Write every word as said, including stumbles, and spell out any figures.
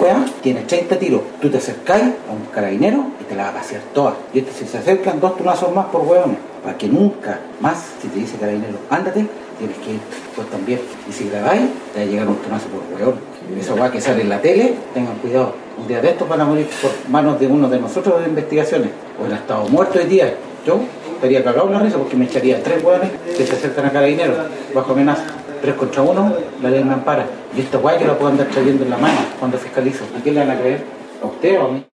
weá tiene treinta tiros. Tú te acercáis a un carabinero y te la va a pasear toda. Y este, si se acercan dos tunazos más por weones, para que nunca más, si te dice carabinero, ándate, tienes que ir, pues también. Y si grabáis, te va a llegar un tunazo por weón. Esa weá que sale en la tele, tengan cuidado. Un día de estos van a morir por manos de uno de nosotros de investigaciones. O han estado muertos hoy día. Yo estaría cagado en la risa porque me echaría tres hueones que se acercan a carabineros bajo amenaza. Tres contra uno, la ley me ampara. Y esta hueá yo la puedo andar trayendo en la mano cuando fiscalizo. ¿A quién le van a creer? ¿A usted o a mí?